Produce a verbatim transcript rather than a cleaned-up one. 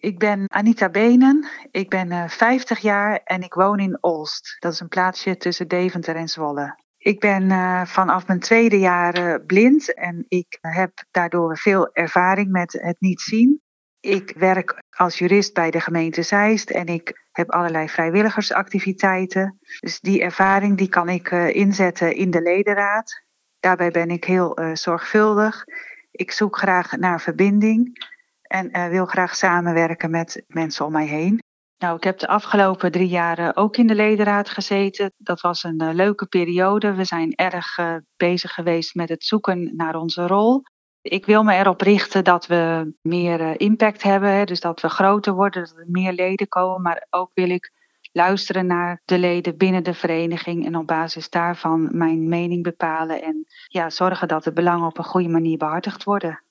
Ik ben Anita Benen, ik ben uh, vijftig jaar en ik woon in Olst. Dat is een plaatsje tussen Deventer en Zwolle. Ik ben uh, vanaf mijn tweede jaar uh, blind en ik heb daardoor veel ervaring met het niet zien. Ik werk als jurist bij de gemeente Zeist en ik heb allerlei vrijwilligersactiviteiten. Dus die ervaring die kan ik uh, inzetten in de ledenraad. Daarbij ben ik heel uh, zorgvuldig. Ik zoek graag naar verbinding. En uh, wil graag samenwerken met mensen om mij heen. Nou, ik heb de afgelopen drie jaar ook in de ledenraad gezeten. Dat was een uh, leuke periode. We zijn erg uh, bezig geweest met het zoeken naar onze rol. Ik wil me erop richten dat we meer uh, impact hebben. Hè, dus dat we groter worden, dat er meer leden komen. Maar ook wil ik luisteren naar de leden binnen de vereniging. En op basis daarvan mijn mening bepalen. En ja, zorgen dat de belangen op een goede manier behartigd worden.